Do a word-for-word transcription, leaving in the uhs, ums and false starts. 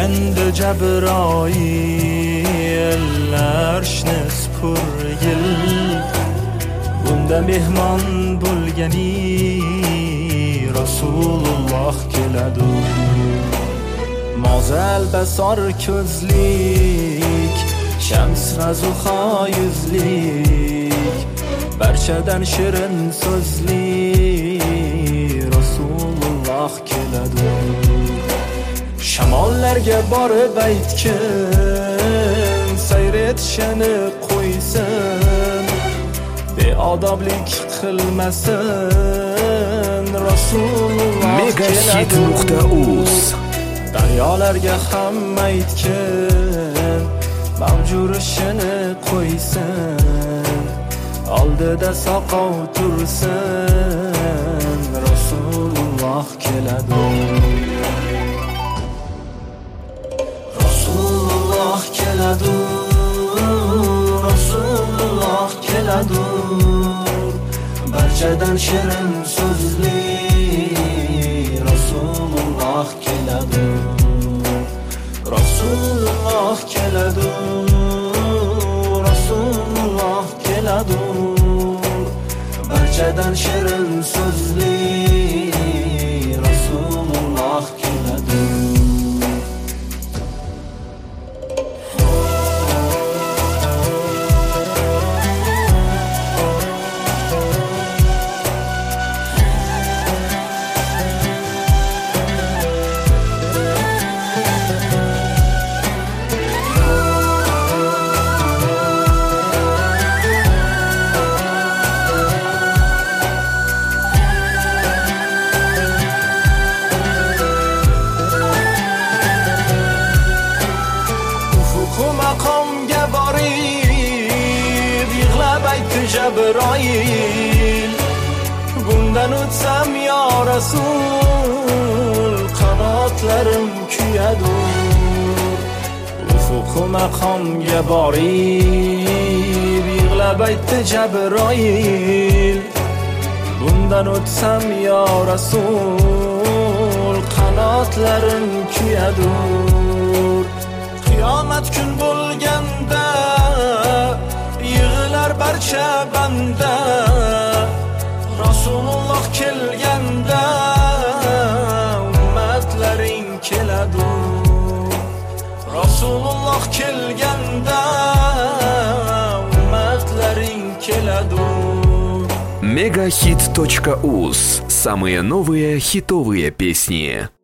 endi Jabroil arshni supurgil, bunda mehmon bo'lgani Rasululloh keladi. Mo'zal basor ko'zlik, shams razuha yuzlik, barchadan shirin so'zlik Rasululloh keladi. Shamollarga borib aytkin, sayr etishini qo'ysin, beodoblik qilmasin Rasululloh megahit nuqta uz. Daryolarga ham aytkin, mavjur ishini qo'ysin, oldida soqov tursin Rasululloh keladi. Rasululloh keladi, Rasululloh keladi, barchadan shirin so'zli Rasululloh keladi. Rasululloh keladi, Rasululloh keladi, barchadan shirin so'zli Rasululloh keladi. Maqomga borib yig'lab aytdi Jabroil, bundan o'tsam yo Rasul, qanotlarim kuyadi. Ufuq maqomga borib yig'lab aytdi Jabroil, bundan o'tsam yo Rasul, qanotlarim kuyadi. Qiyomat kun bo'lganda yig'lar barcha banda, Rasululloh kelganda ummatlaring keladi. Rasululloh kelganda ummatlaring keladi. megahit точка уз. Самые новые хитовые песни.